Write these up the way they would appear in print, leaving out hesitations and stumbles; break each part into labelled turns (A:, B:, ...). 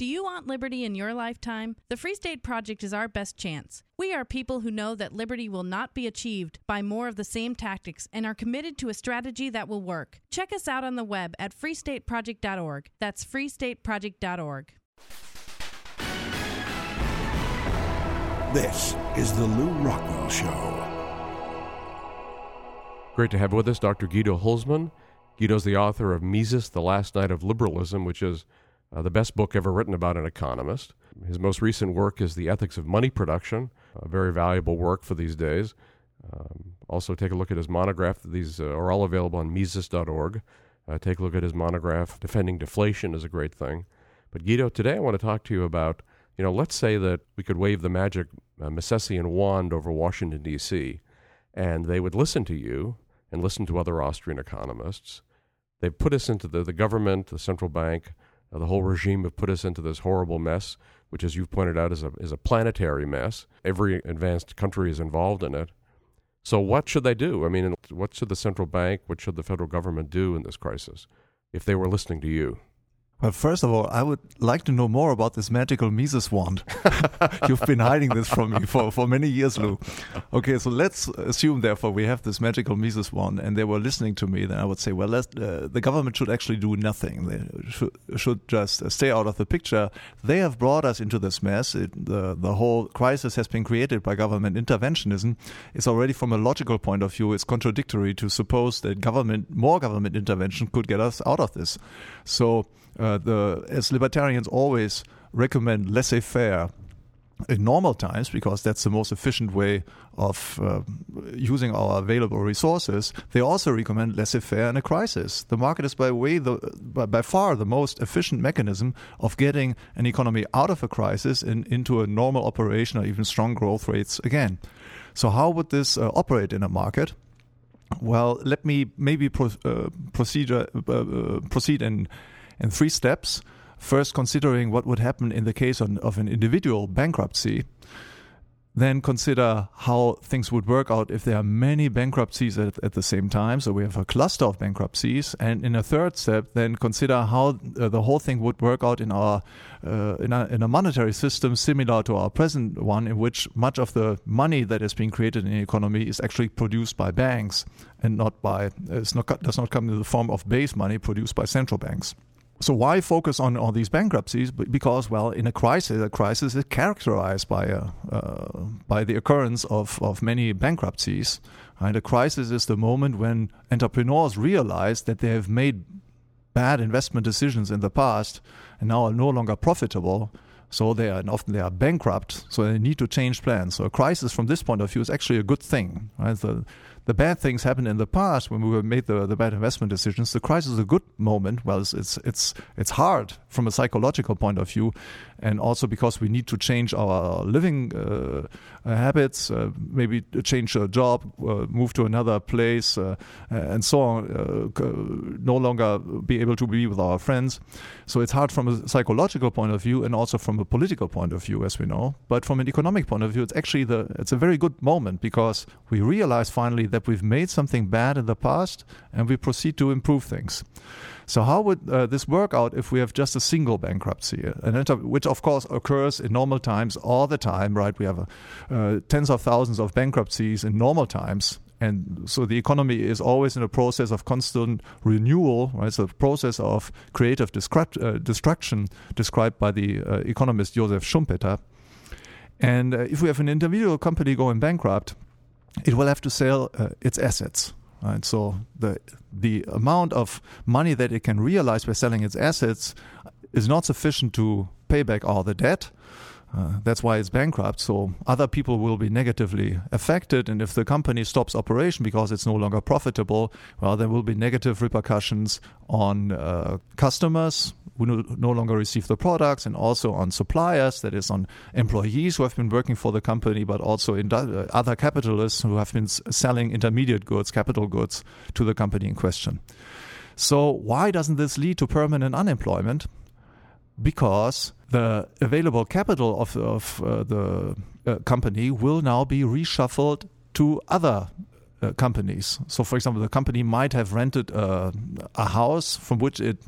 A: Do you want liberty in your lifetime? The Free State Project is our best chance. We are people who know that liberty will not be achieved by more of the same tactics and are committed to a strategy that will work. Check us out on the web at freestateproject.org. That's freestateproject.org.
B: This is the Lou Rockwell Show.
C: Great to have with us Dr. Guido Hülsmann. Guido's the author of Mises, The Last Night of Liberalism, which is the best book ever written about an economist. His most recent work is The Ethics of Money Production, a very valuable work for these days. Also, take a look at his monograph. These are all available on Mises.org. Take a look at his monograph. Defending Deflation is a great thing. But Guido, today I want to talk to you about, let's say that we could wave the magic Misesian wand over Washington, D.C., and they would listen to you and listen to other Austrian economists. They've put us into the government, the central bank, the whole regime have put us into this horrible mess, which, as you've pointed out, is a planetary mess. Every advanced country is involved in it. So what should they do? I mean, what should the central bank, what should the federal government do in this crisis if they were listening to you?
D: Well, first of all, I would like to know more about this magical Mises wand. You've been hiding this from me for many years, Lou. Okay, so let's assume, therefore, we have this magical Mises wand, and they were listening to me. Then I would say, well, the government should actually do nothing. They should just stay out of the picture. They have brought us into this mess. The whole crisis has been created by government interventionism. It's already, from a logical point of view, it's contradictory to suppose that more government intervention could get us out of this. So, as libertarians always recommend laissez-faire in normal times, because that's the most efficient way of using our available resources, they also recommend laissez-faire in a crisis. The market is by far the most efficient mechanism of getting an economy out of a crisis and into a normal operation or even strong growth rates again. So how would this operate in a market? Well, let me maybe proceed in three steps. First, considering what would happen in the case of an individual bankruptcy. Then consider how things would work out if there are many bankruptcies at the same time. So we have a cluster of bankruptcies. And in a third step, then consider how the whole thing would work out in a monetary system similar to our present one, in which much of the money that is being created in the economy is actually produced by banks and does not come in the form of base money produced by central banks. So why focus on all these bankruptcies? Because, well, in a crisis is characterized by the occurrence of many bankruptcies. Right? A crisis is the moment when entrepreneurs realize that they have made bad investment decisions in the past and now are no longer profitable. So often they are bankrupt. So they need to change plans. So a crisis, from this point of view, is actually a good thing. Right? The bad things happened in the past when we made the bad investment decisions. The crisis is a good moment. Well, it's hard from a psychological point of view, and also because we need to change our living habits, maybe change a job, move to another place, and so on. No longer be able to be with our friends. So it's hard from a psychological point of view, and also from a political point of view, as we know. But from an economic point of view, it's a very good moment, because we realize finally that we've made something bad in the past and we proceed to improve things. So how would this work out if we have just a single bankruptcy, which of course occurs in normal times all the time, right? We have tens of thousands of bankruptcies in normal times. And so the economy is always in a process of constant renewal, right? So the process of creative destruction described by the economist Joseph Schumpeter. And if we have an individual company going bankrupt, it will have to sell its assets. Right? So the amount of money that it can realize by selling its assets is not sufficient to pay back all the debt. That's why it's bankrupt. So other people will be negatively affected. And if the company stops operation because it's no longer profitable, well, there will be negative repercussions on customers who no longer receive the products, and also on suppliers, that is on employees who have been working for the company, but also in other capitalists who have been selling intermediate goods, capital goods, to the company in question. So why doesn't this lead to permanent unemployment? Because the available capital of the company will now be reshuffled to other companies. So, for example, the company might have rented a house from which it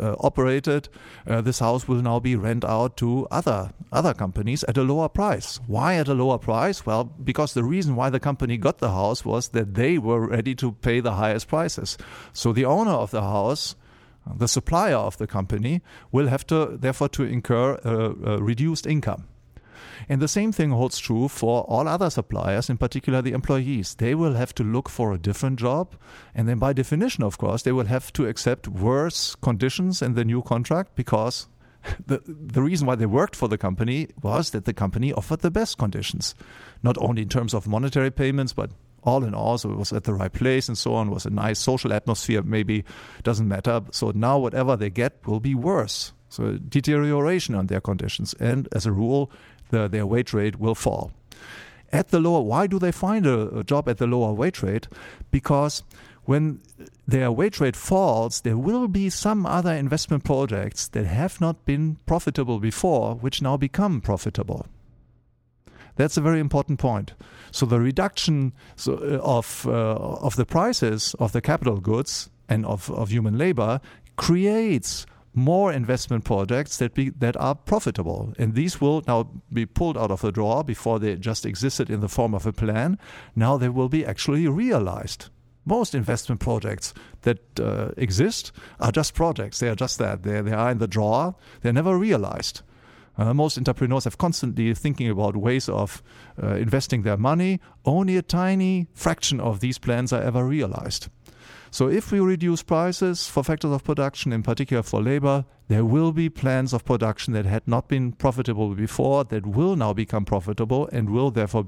D: operated, this house will now be rent out to other companies at a lower price. Why at a lower price? Well, because the reason why the company got the house was that they were ready to pay the highest prices. So the owner of the house, the supplier of the company, will have to therefore to incur a reduced income. And the same thing holds true for all other suppliers, in particular the employees. They will have to look for a different job, and then by definition, of course, they will have to accept worse conditions in the new contract, because the reason why they worked for the company was that the company offered the best conditions, not only in terms of monetary payments, but all in all, so it was at the right place and so on, was a nice social atmosphere, maybe, doesn't matter. So now whatever they get will be worse. So deterioration on their conditions, and as a rule, their wage rate will fall. Why do they find a job at the lower wage rate? Because when their wage rate falls, there will be some other investment projects that have not been profitable before, which now become profitable. That's a very important point. So the reduction of the prices of the capital goods and of human labor creates more investment projects that are profitable. And these will now be pulled out of the drawer. Before they just existed in the form of a plan. Now they will be actually realized. Most investment projects that exist are just projects. They are just that. They are in the drawer. They're never realized. Most entrepreneurs have constantly thinking about ways of investing their money. Only a tiny fraction of these plans are ever realized. So if we reduce prices for factors of production, in particular for labor, there will be plans of production that had not been profitable before that will now become profitable and will therefore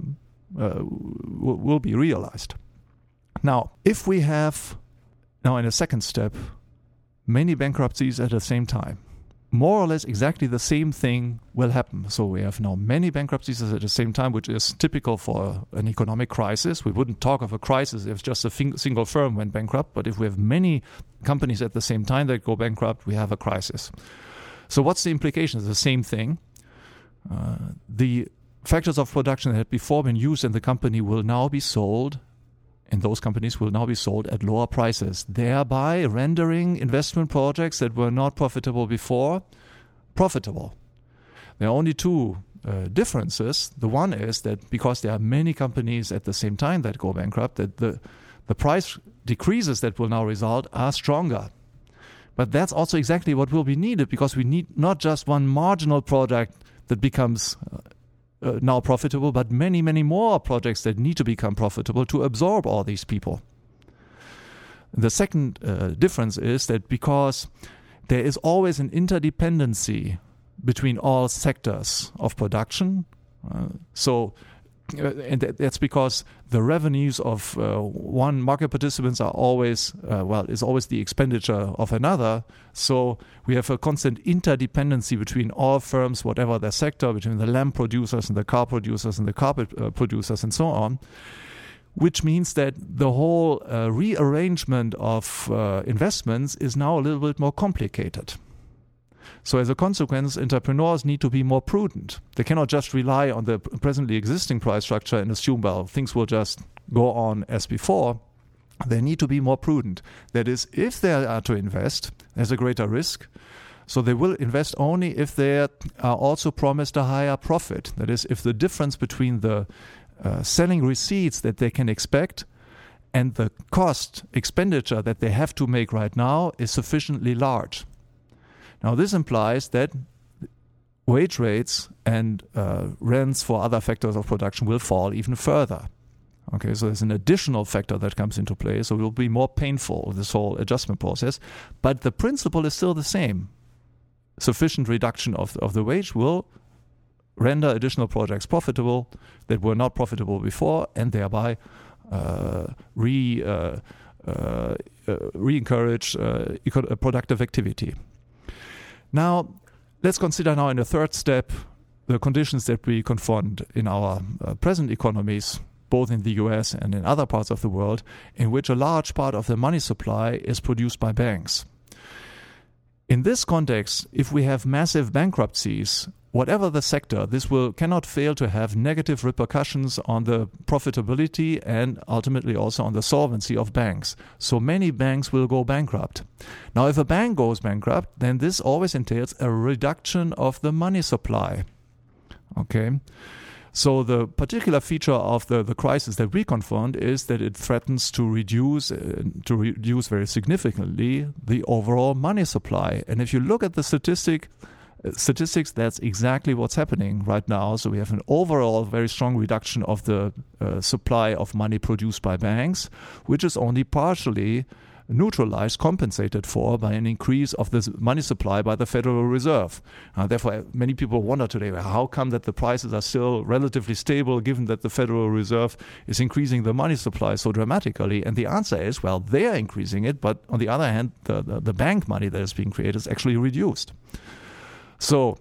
D: will be realized. Now, if we have, now in a second step, many bankruptcies at the same time, more or less exactly the same thing will happen. So we have now many bankruptcies at the same time, which is typical for an economic crisis. We wouldn't talk of a crisis if just a single firm went bankrupt, but if we have many companies at the same time that go bankrupt, we have a crisis. So what's the implication? It's the same thing. The factors of production that had before been used in the company will now be sold, and those companies will now be sold at lower prices, thereby rendering investment projects that were not profitable before profitable. There are only two differences. The one is that because there are many companies at the same time that go bankrupt, that the price decreases that will now result are stronger. But that's also exactly what will be needed, because we need not just one marginal project that becomes now profitable, but many, many more projects that need to become profitable to absorb all these people. The second difference is that because there is always an interdependency between all sectors of production, and that's because the revenues of one market participants are always, is always the expenditure of another. So we have a constant interdependency between all firms, whatever their sector, between the lamp producers and the car producers and the carpet producers and so on, which means that the whole rearrangement of investments is now a little bit more complicated. So as a consequence, entrepreneurs need to be more prudent. They cannot just rely on the presently existing price structure and assume, well, things will just go on as before. They need to be more prudent. That is, if they are to invest, there's a greater risk. So they will invest only if they are also promised a higher profit. That is, if the difference between the selling receipts that they can expect and the cost expenditure that they have to make right now is sufficiently large. Now, this implies that wage rates and rents for other factors of production will fall even further. Okay, so there's an additional factor that comes into play, so it will be more painful, this whole adjustment process. But the principle is still the same. Sufficient reduction of the wage will render additional projects profitable that were not profitable before, and thereby re-encourage productive activity. Now, let's consider now in the third step the conditions that we confront in our present economies, both in the US and in other parts of the world, in which a large part of the money supply is produced by banks. In this context, if we have massive bankruptcies, whatever the sector, this cannot fail to have negative repercussions on the profitability and ultimately also on the solvency of banks. So many banks will go bankrupt. Now, if a bank goes bankrupt, then this always entails a reduction of the money supply. Okay? So the particular feature of the crisis that we confront is that it threatens to reduce very significantly the overall money supply. And if you look at the statistics, that's exactly what's happening right now. So we have an overall very strong reduction of the supply of money produced by banks, which is only partially neutralized, compensated for by an increase of the money supply by the Federal Reserve. Therefore, many people wonder today, well, how come that the prices are still relatively stable given that the Federal Reserve is increasing the money supply so dramatically? And the answer is, well, they are increasing it, but on the other hand, the bank money that is being created is actually reduced. So,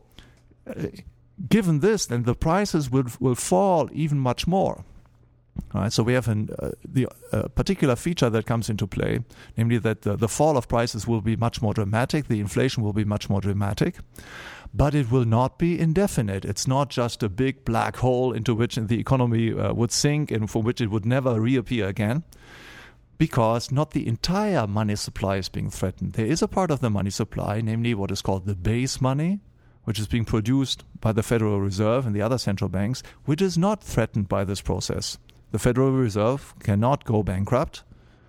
D: given this, then the prices will fall even much more. All right, so we have the particular feature that comes into play, namely that the fall of prices will be much more dramatic, the inflation will be much more dramatic, but it will not be indefinite. It's not just a big black hole into which the economy would sink and from which it would never reappear again, because not the entire money supply is being threatened. There is a part of the money supply, namely what is called the base money, which is being produced by the Federal Reserve and the other central banks, which is not threatened by this process. The Federal Reserve cannot go bankrupt,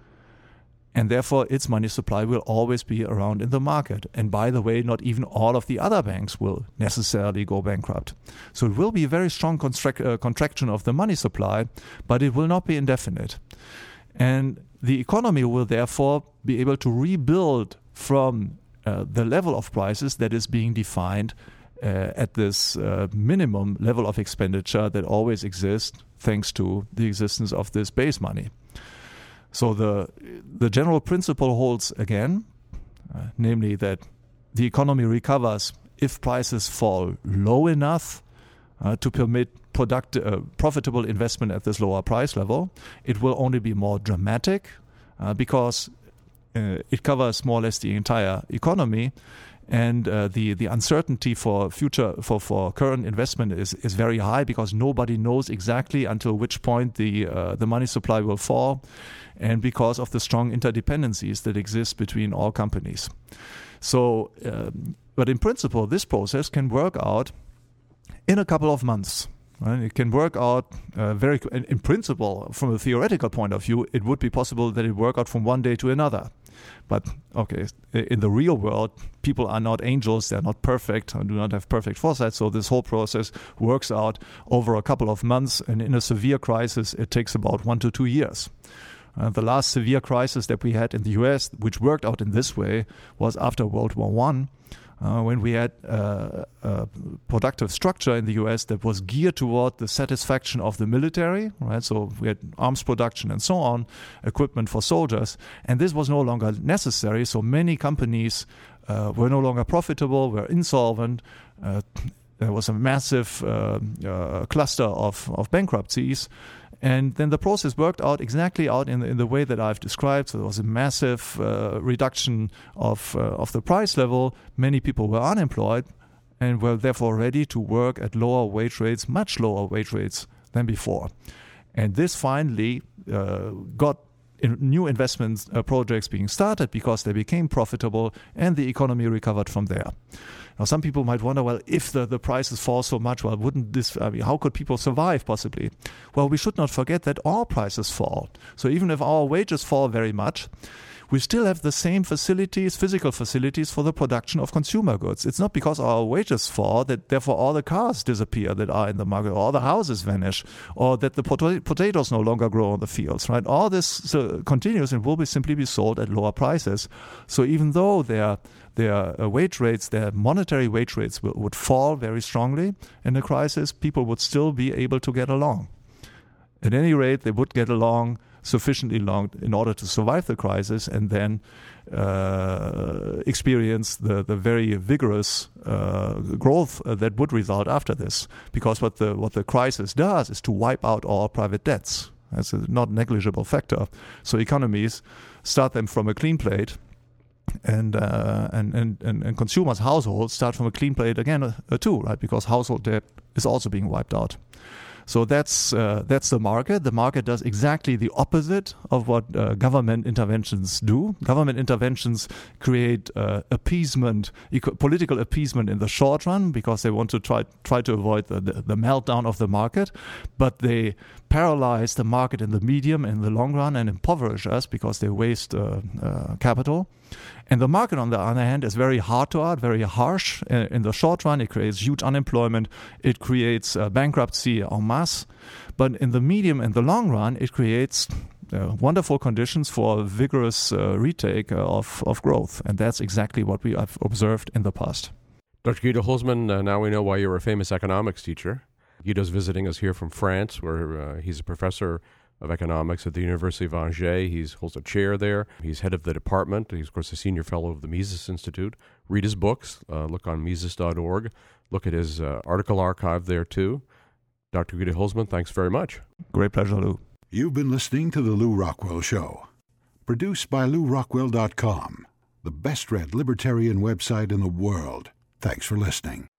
D: and therefore its money supply will always be around in the market. And by the way, not even all of the other banks will necessarily go bankrupt. So it will be a very strong contraction of the money supply, but it will not be indefinite. And the economy will therefore be able to rebuild from the level of prices that is being defined at this minimum level of expenditure that always exists thanks to the existence of this base money. So the general principle holds again, namely that the economy recovers if prices fall low enough to permit profitable investment at this lower price level. It will only be more dramatic because it covers more or less the entire economy. And the uncertainty for current investment is very high because nobody knows exactly until which point the money supply will fall, and because of the strong interdependencies that exist between all companies. So, but in principle, this process can work out in a couple of months. Right? It can work out in principle, from a theoretical point of view, it would be possible that it work out from one day to another. But, okay, in the real world, people are not angels, they're not perfect, and do not have perfect foresight, so this whole process works out over a couple of months, and in a severe crisis, it takes about 1 to 2 years. The last severe crisis that we had in the US, which worked out in this way, was after World War I, when we had a productive structure in the US that was geared toward the satisfaction of the military, right? So we had arms production and so on, equipment for soldiers, and this was no longer necessary. So many companies were no longer profitable, were insolvent. There was a massive cluster of bankruptcies. And then the process worked out exactly in the way that I've described. So there was a massive reduction of the price level. Many people were unemployed and were therefore ready to work at lower wage rates, much lower wage rates than before. And this finally got new investment projects being started because they became profitable and the economy recovered from there. Now, some people might wonder, well, if the prices fall so much, well, how could people survive possibly? Well, we should not forget that all prices fall. So even if our wages fall very much, we still have the same facilities, physical facilities for the production of consumer goods. It's not because our wages fall that therefore all the cars disappear that are in the market, or all the houses vanish, or that the potatoes no longer grow on the fields, right? All this continues and will simply be sold at lower prices. So even though their wage rates, their monetary wage rates would fall very strongly in the crisis, people would still be able to get along. At any rate, they would get along sufficiently long in order to survive the crisis and then experience the very vigorous growth that would result after this. Because what the crisis does is to wipe out all private debts. That's a not negligible factor. So economies start them from a clean plate. and consumers, households start from a clean plate again too, right? Because household debt is also being wiped out. So that's the market. The market does exactly the opposite of what government interventions do. Government interventions create appeasement, political appeasement in the short run because they want to try to avoid the meltdown of the market, but they paralyze the market in the medium and the long run and impoverish us because they waste capital. And the market, on the other hand, is very hard to art, very harsh. In the short run, it creates huge unemployment. It creates bankruptcy en masse. But in the medium and the long run, it creates wonderful conditions for a vigorous retake of growth. And that's exactly what we have observed in the past.
C: Dr. Guido Hülsmann, now we know why you're a famous economics teacher. Guido's visiting us here from France, where he's a professor of economics at the University of Angers. He holds a chair there. He's head of the department. He's, of course, a senior fellow of the Mises Institute. Read his books. Look on Mises.org. Look at his article archive there, too. Dr. Guido Hülsmann, thanks very much.
D: Great pleasure, Lou.
B: You've been listening to The Lou Rockwell Show. Produced by LouRockwell.com, the best-read libertarian website in the world. Thanks for listening.